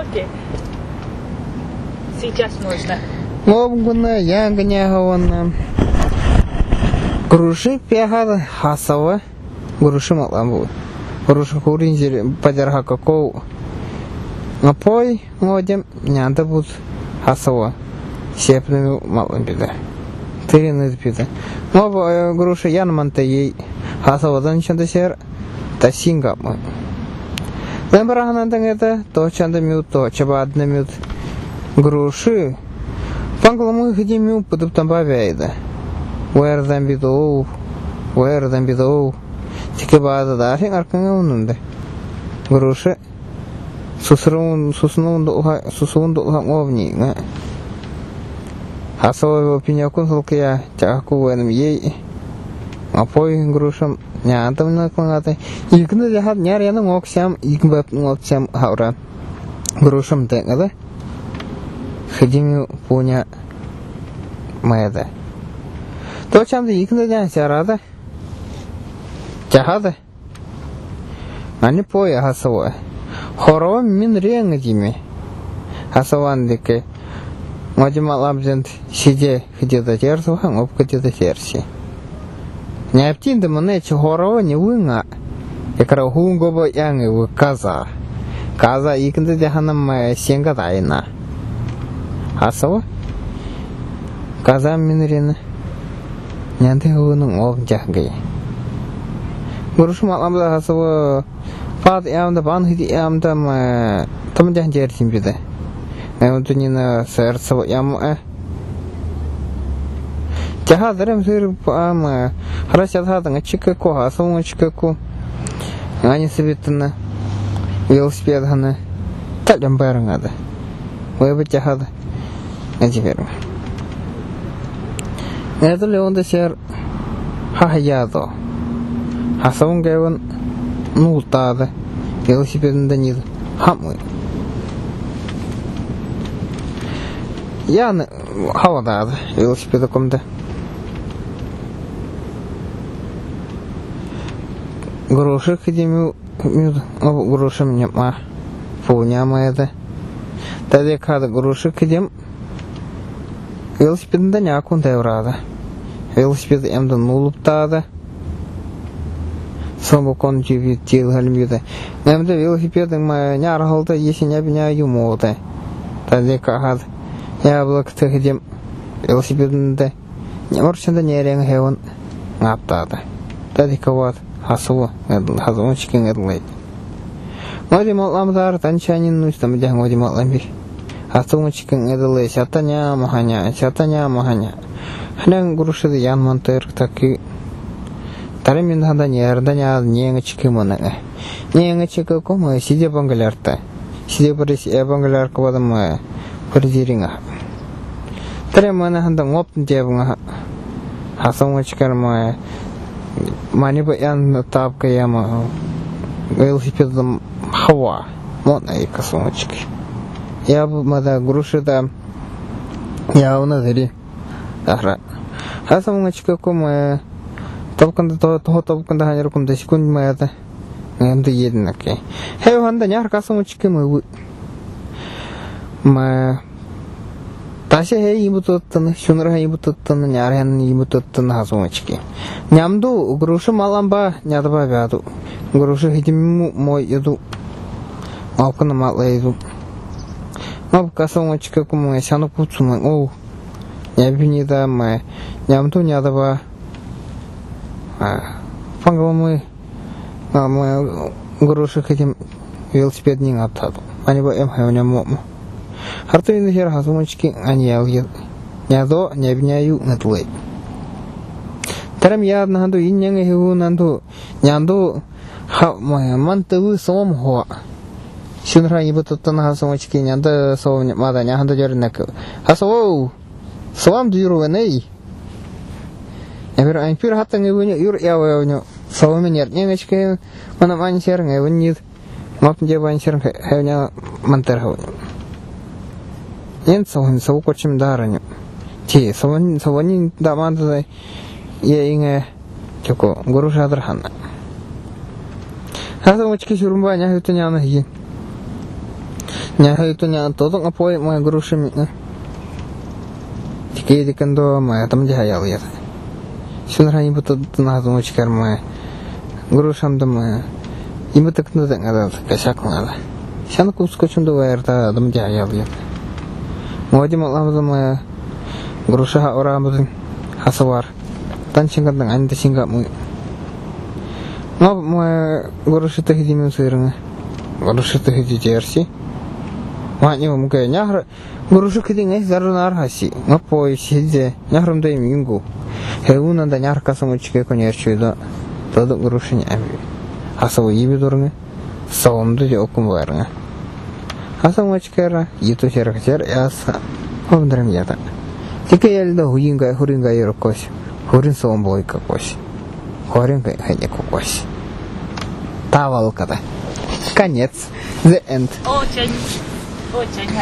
Окей. Сейчас можно. Лобгуна, ягняхавана. Груши пяхада хасава. Груши маламбу. Груши хуринзер падярха какоу. Напой модем нянда буд хасава. Сепнами маламбида. Тырины пида. Моба груши янманта ей хасавадан чандасер тасингапма. Лембараханантан это то чандамют, то чабаднамют. Груши пангаламы хидимю подуптамбавяйда. Уэрдам бидоу. Тикебада дахин аркангаунунда. Груши сусун духа овни. Хасова опинякун халкия чаку венам ей. Апой грушам нянтам наклонаты. Илкны дахат няр ngokсам, илкбап ngokсам хаура. Грушам тэнгада. Хидимю пуня майда. То чамда илкны дян сярада. Чахада. Ани поя хасава. Хорова мин ренгадими. Хасаван дике. Мадима лабжент сиде где-то терсуха, оп где-то терси. Не аптин да мне хорова не вынга. Якара хунгоба янги в каза. Каза икнда дяханам сенга дайна. Хасава. Каза минрина. Нянте хунун ов жахгай. Груш маламда хасава. Пад ямда бан хити ямда там жах жерсин биде. Эвантунина сердцево яму. Жахадарам сыр пам харасятхадан чикаку хасавун чикаку. Ани сабитна велосипедхана талям барангада. Веба жахада. Эдибер. Это леонда сер хаядо. Хасавун гэван нултада. Велосипедында нид хамы. Я хавадада велосипедакомда. Груши хидимю грушам нема. Пуняма это. Тогда когда груши хидим велосипедында някун деврада. Велосипед эмда нулуптада. Самбукон живит тил халмида. Эмда велосипедың нярхалда если не бня юмода. Тогда когда яблок хидим велосипедында няморчанда нерен хеван ngaптада. Тогда кават хасуа хазун чикен эдлей. Моди маламдар танчанин нустам дях моди маламби. Хасун чикен эдлей сатаня маханя. Хнен грушады янмантер таки таремин хада нерданя ненга чикемона. Ненга чикеком сиде бангалярта. Сиде парис бангалярка вадам придиринга. Таремана ханда ngoптын дебунга. Хасун чикерма Мани бы ян тапка яма велосипедом хава модна и космочки. Я бы мада груши да я уназери ахра. Хасамочка ком топканда топканда ханерком да секунд маята. Нэмдэ еднаке. Хэв ханда няр космочки мы 다시 해 이부터는 슈너라 이부터는 야란 이부터는 하송치기 냠도 그루시 말람바 냐다바 가도 그루시 히dimmu 모여도 아프나 말레도 마브카송치기 como 샤노 부츠만 오 냐비니다 마 냠도 냐다바 방금은 그루시 히dim велосипедning аптады они бы хаёня мо Хартуин хер хасумочки анял ядо не обняю натлей. Тарам я нанду иннянга хеву нанду нянду ха манту сом хо. Сюнра ибутотана хасумочки нянда сом мада нянда жернак. Хасоу сом дюру ней. Эвер айпир хатан эвуня юр явуня сом нернячке мана манчер эвунит. Мапнде банчер хевня мантер хо. Ен сау кочим дараню. Ти савани даманда е инге чоко грушадрхана. Хасамочки шурумба няхутняна хи. Nya itu nya todo ngapoy mga grushi mi. Tiki dikando mga tamja hayal ya. Sunra imbu to na zo chikar mga grusham dam imbu tak no dang ada kasak ngala. Shan kusko chundo waerta tamja hayal ya. Moji malam dam grusha ora mudin hasawar. Tan singat dang ande singat mu. Ngap mga grushi to hiji mi sirnga. Grushi to hiji jersey. Maknya mungkin nyahar gurusuk itu nggak zaru narhasi ngapoy sih nyaharum deh minggu hewan anda nyahar kasih cike konyer cuda todo gurusnya ambil asal ibu dorongnya saum tuh jauh kumbarnya asal cike itu cara kejar ya sa apa beneran ya tak jika ya lihat hurin gaya rokos hurin saum boy kakos hurin kayak hanya kokos tawal kata kanyet the end.